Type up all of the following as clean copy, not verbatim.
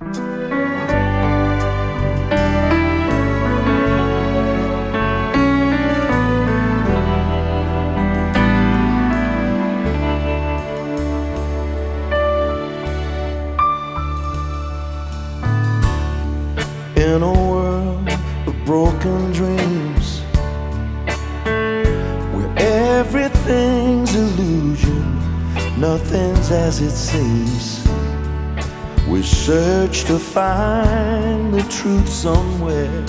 In a world of broken dreams, where everything's illusion, nothing's as it seems, we search to find the truth somewhere.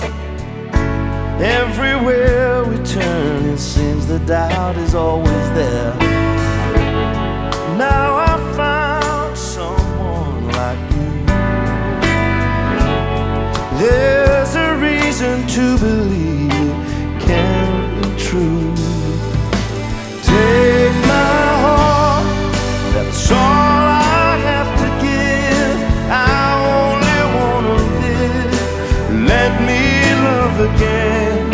Everywhere we turn, it seems the doubt is always there. Now I found someone like you. There's a reason to believe it can be true. Take my heart, that's all I have to give. I only wanna live, let me love again.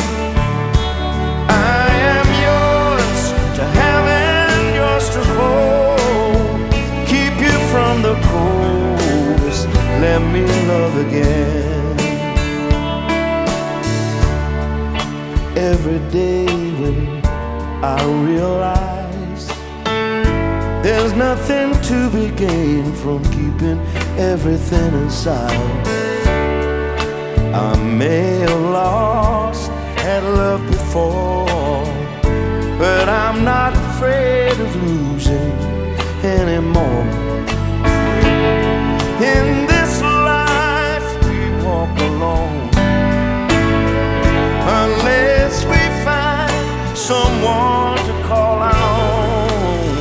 I am yours to have and yours to hold. Keep you from the cold, let me love again. Every day when I realize there's nothing to be gained from keeping everything inside. I may have lost had love before, but I'm not afraid of losing anymore. In this life we walk alone, unless we find someone to call on.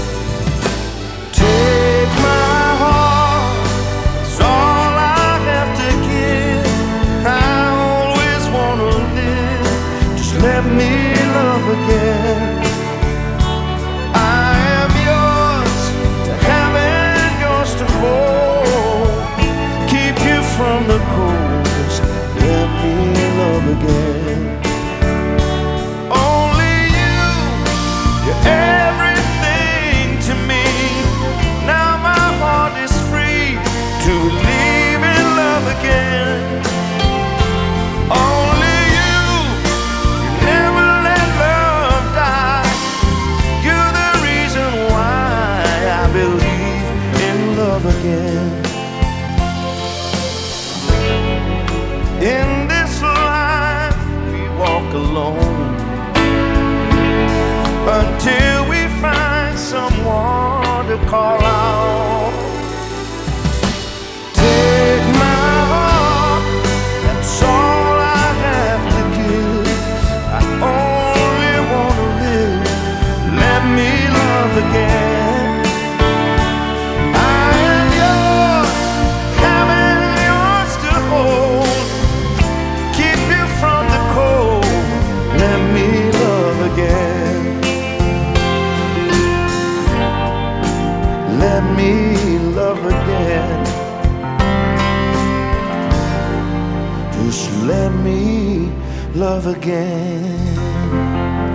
Take my heart, it's all I have to give. I always wanna live, just let me love again. I am yours to have and yours to hold. Keep you from the cold, just let me love again. Everything to me. Now my heart is free to believe in love again. Only you never let love die. You're the reason why I believe in love again. In this life we walk alone, until we find someone to call out. Take my heart, that's all I have to give. I only wanna live, let me love again. I am yours, having yours to hold. Keep you from the cold, let me love again. Let me love again. Just let me love again.